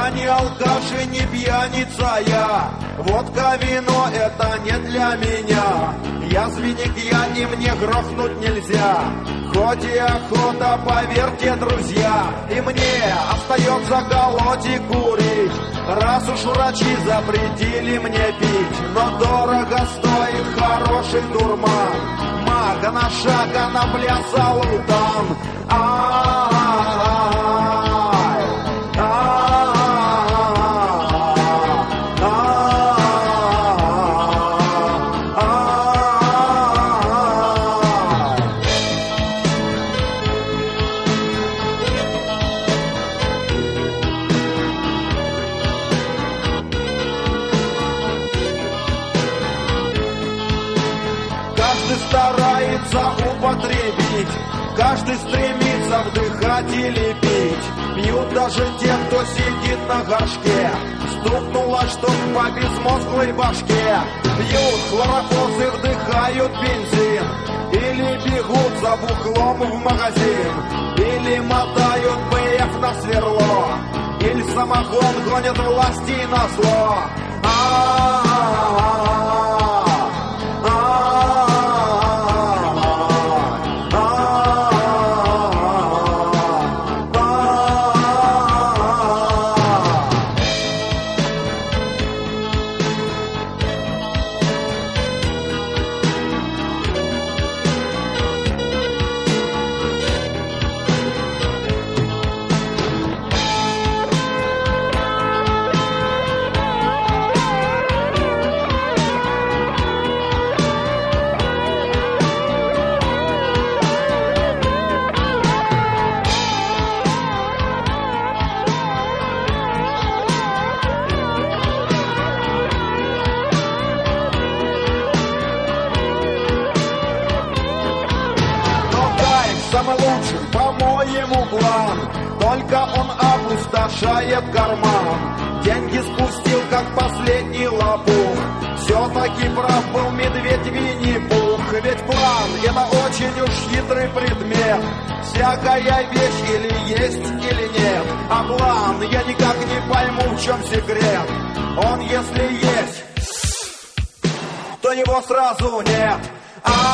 Я не алкаш и не пьяница я, водка, вино — это не для меня. Я звеник, и мне грохнуть нельзя, хоть и охота, поверьте, друзья. И мне остается колоть и курить, раз уж врачи запретили мне пить. Но дорого стоит хороший дурман, мага на шаг, а на пляс алутан. Каждый стремится вдыхать или пить. Пьют даже те, кто сидит на горшке. Стукнуло, что по безмозглой башке. Пьют хлорофос и вдыхают бензин, или бегут за бухлом в магазин, или мотают БФ на сверло, или самогон гонят власти на зло. Самый лучший, по-моему, план, только он опустошает карман. Деньги спустил, как последний лопух. Все-таки прав был медведь Винни-Пух. Ведь план — это очень уж хитрый предмет. Всякая вещь или есть, или нет. А план, я никак не пойму, в чем секрет. Он, если есть, то его сразу нет.